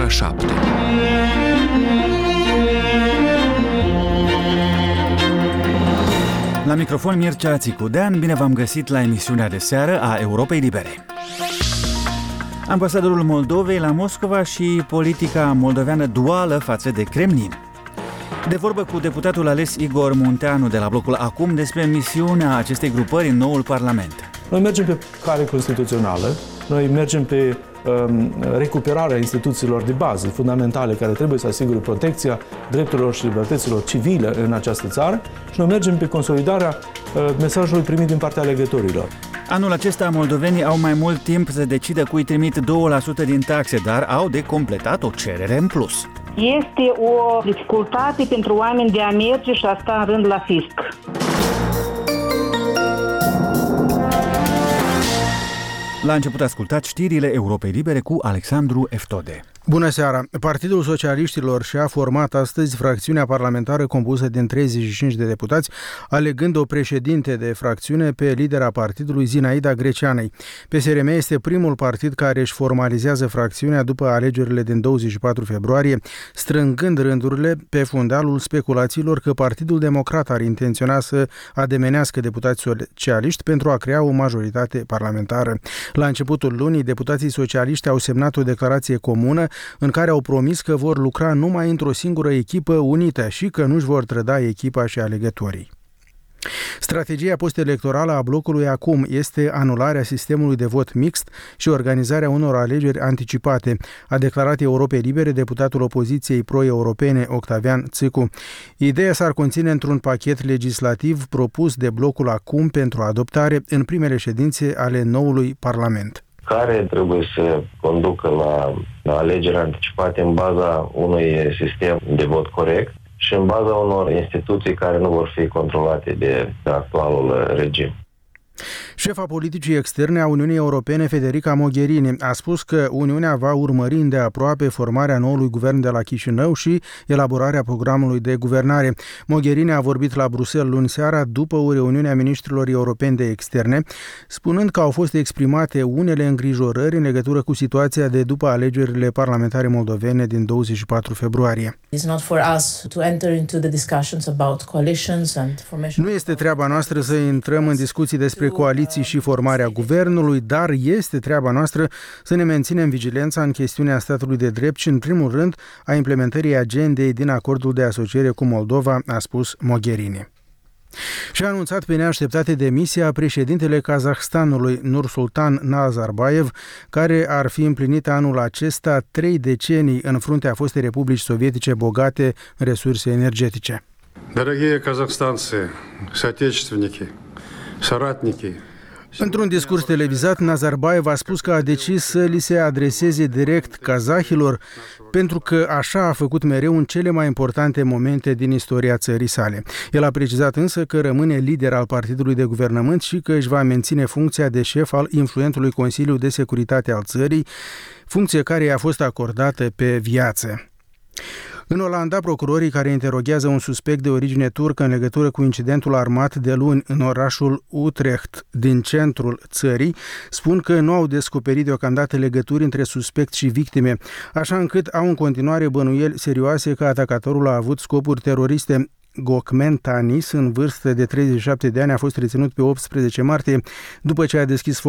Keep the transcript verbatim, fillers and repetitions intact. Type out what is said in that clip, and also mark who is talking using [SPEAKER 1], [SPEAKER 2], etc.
[SPEAKER 1] ora șapte.
[SPEAKER 2] La microfon Mircea Țicudean, bine v-am găsit la emisiunea de seară a Europei Libere. Ambasadorul Moldovei la Moscova și politica moldoveană duală față de Kremlin. De vorbă cu deputatul ales Igor Munteanu de la blocul Acum despre misiunea acestei grupări în noul Parlament.
[SPEAKER 3] Noi mergem pe cale constituțională, noi mergem pe um, recuperarea instituțiilor de bază fundamentale care trebuie să asigure protecția drepturilor și libertăților civile în această țară și noi mergem pe consolidarea uh, mesajului primit din partea alegătorilor.
[SPEAKER 2] Anul acesta moldovenii au mai mult timp să decidă cui trimit doi la sută din taxe, dar au de completat o cerere în plus.
[SPEAKER 4] Este o dificultate pentru oameni de a merge și a sta în rând la fisc.
[SPEAKER 2] La început ascultați știrile Europei Libere cu Alexandru Eftode.
[SPEAKER 5] Bună seara! Partidul Socialiștilor și-a format astăzi fracțiunea parlamentară compusă din treizeci și cinci de deputați, alegând o președinte de fracțiune pe lidera partidului Zinaida Greceanei. P S R M este primul partid care își formalizează fracțiunea după alegerile din douăzeci și patru februarie, strângând rândurile pe fundalul speculațiilor că Partidul Democrat ar intenționa să ademenească deputați socialiști pentru a crea o majoritate parlamentară. La începutul lunii, deputații socialiști au semnat o declarație comună în care au promis că vor lucra numai într-o singură echipă unită și că nu-și vor trăda echipa și alegătorii. Strategia post-electorală a blocului Acum este anularea sistemului de vot mixt și organizarea unor alegeri anticipate, a declarat Europei Libere deputatul opoziției pro-europene Octavian Țicu. Ideea s-ar conține într-un pachet legislativ propus de blocul Acum pentru adoptare în primele ședințe ale noului Parlament,
[SPEAKER 6] care trebuie să conducă la, la alegeri anticipate în baza unui sistem de vot corect și în baza unor instituții care nu vor fi controlate de, de actualul regim.
[SPEAKER 5] Șefa politicii externe a Uniunii Europene, Federica Mogherini, a spus că Uniunea va urmări îndeaproape formarea noului guvern de la Chișinău și elaborarea programului de guvernare. Mogherini a vorbit la Bruxelles luni seara după o reuniune a ministrilor europeni de externe, spunând că au fost exprimate unele îngrijorări în legătură cu situația de după alegerile parlamentare moldovene din douăzeci și patru februarie. Nu este treaba noastră să intrăm în discuții despre coaliții și formarea guvernului, dar este treaba noastră să ne menținem vigilența în chestiunea statului de drept și, în primul rând, a implementării agendei din acordul de asociere cu Moldova, a spus Mogherini. Și-a anunțat pe neașteptate demisia președintele Kazahstanului, Nursultan Nazarbayev, care ar fi împlinit anul acesta trei decenii în fruntea fostei republici sovietice bogate în resurse energetice.
[SPEAKER 7] Dărăghie kazahstanцы, соотечественники, соратники.
[SPEAKER 5] Într-un discurs televizat, Nazarbayev a spus că a decis să li se adreseze direct kazahilor, pentru că așa a făcut mereu în cele mai importante momente din istoria țării sale. El a precizat însă că rămâne lider al partidului de guvernământ și că își va menține funcția de șef al influentului Consiliu de Securitate al țării, funcție care i-a fost acordată pe viață. În Olanda, procurorii care interoghează un suspect de origine turcă în legătură cu incidentul armat de luni în orașul Utrecht din centrul țării spun că nu au descoperit deocamdată legături între suspect și victime, așa încât au în continuare bănuieli serioase că atacatorul a avut scopuri teroriste. Gokmen Tanis, în vârstă de treizeci și șapte de ani, a fost reținut pe optsprezece martie după ce a deschis